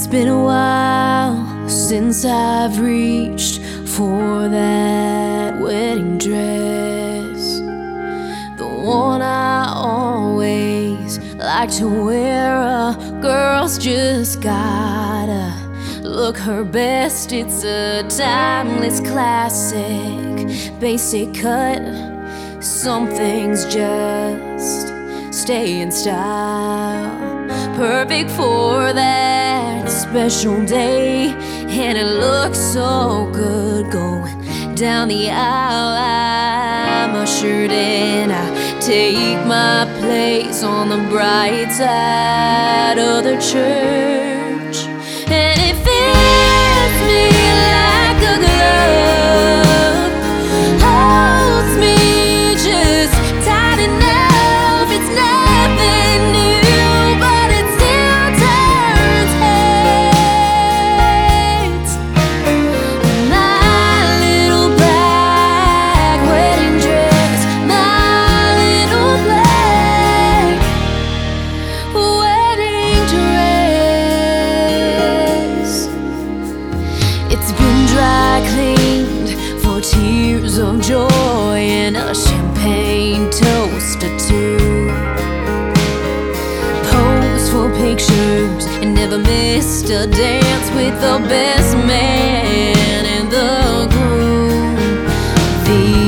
It's been a while since I've reached for that wedding dress, the one I always like to wear. A girl's just gotta look her best. It's a timeless classic, basic cut. Some things just stay in style, perfect for that special day. And it looks so good going down the aisle. I'm ushered in, I take my place on the bright side of the church, and it fits me like a glove, holds me just tight enough. It's nothing new, but it still turns heads. My little black wedding dress, my little black wedding dress. It's been dry cleaned for tears of joy and a champagne toast or two. Pose for pictures and never missed a dance with the best man and the groom. The